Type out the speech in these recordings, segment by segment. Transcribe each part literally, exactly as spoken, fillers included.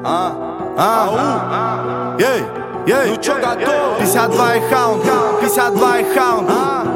А, а, ей, ей, ну чё, готов? пятьдесят два и хаунд, пятьдесят два и хаунд.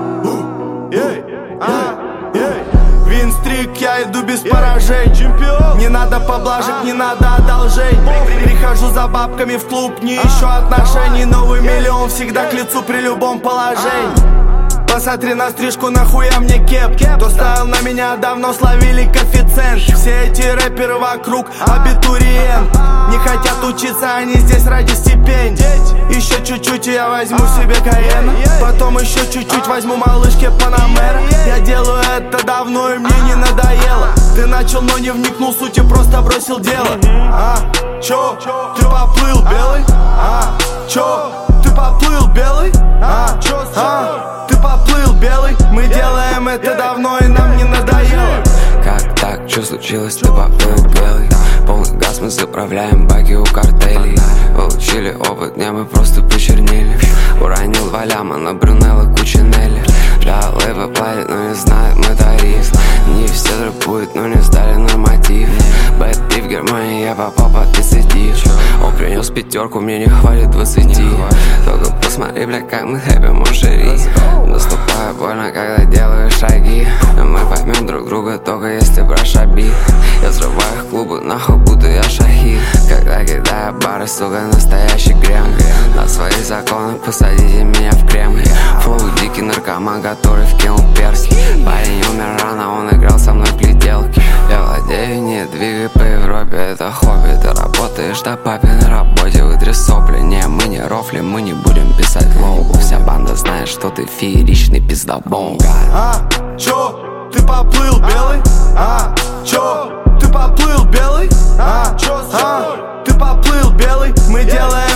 Ей, ей, винстрик, я иду без поражений. Чемпион. Не надо поблажек, не надо одолжений. Прихожу за бабками в клуб, не ищу отношений. Новый миллион всегда к лицу при любом положении. Посмотри на стрижку, нахуя мне кеп. Кто ставил на меня, давно словили коэффициент. Все эти рэперы вокруг абитуриент. Не хотят учиться, они здесь ради стипендий. Еще чуть-чуть и я возьму себе Каена. Потом еще чуть-чуть возьму малышке Панамера. Я делаю это давно и мне не надоело. Ты начал, но не вникнул в суть и просто бросил дело. А, чё, ты поплыл, белый? А, чё, ты поплыл, белый? А, чё, а, ты поплыл, белый? Мы делаем это давно и нам не надоело. Как так, что случилось, ты поплыл, белый? Полный газ, мы заправляем баки у картелей. Получили опыт, не мы просто почернели. Уронил два ляма на Брюнелло Кучинелли. Да, лейбл платит, но не знает мой тариф. Не все трэпуют, но не сдали норматив. Бэт пи в Германии, я попал под тридцать. Он принес пятерку, мне не хватит двадцати. Только посмотри, бля, как мы хэппи, моншери. Наступаю больно, когда делаю шаги. Мы поймем друг друга, только если брать шаби. Я взрываю их клубы, нахуй, будто я шахид. Когда кидаю бары, сука, настоящий крем. На свои законы посадите меня в крем. Флоу дикий наркоман, который вкинул перски. Парень умер рано, он играл со мной в гляделки. Я владею, не двигай по Европе, это хобби. Ты работаешь на папиной работе, вытри сопли. Не, мы не рофли, мы не будем писать лоу. Вся банда знает, что ты фееричный пиздобол. А, чё, ты поплыл, белый? А, чё, ты поплыл, белый? А, чё, а, ты поплыл, белый? Мы делаем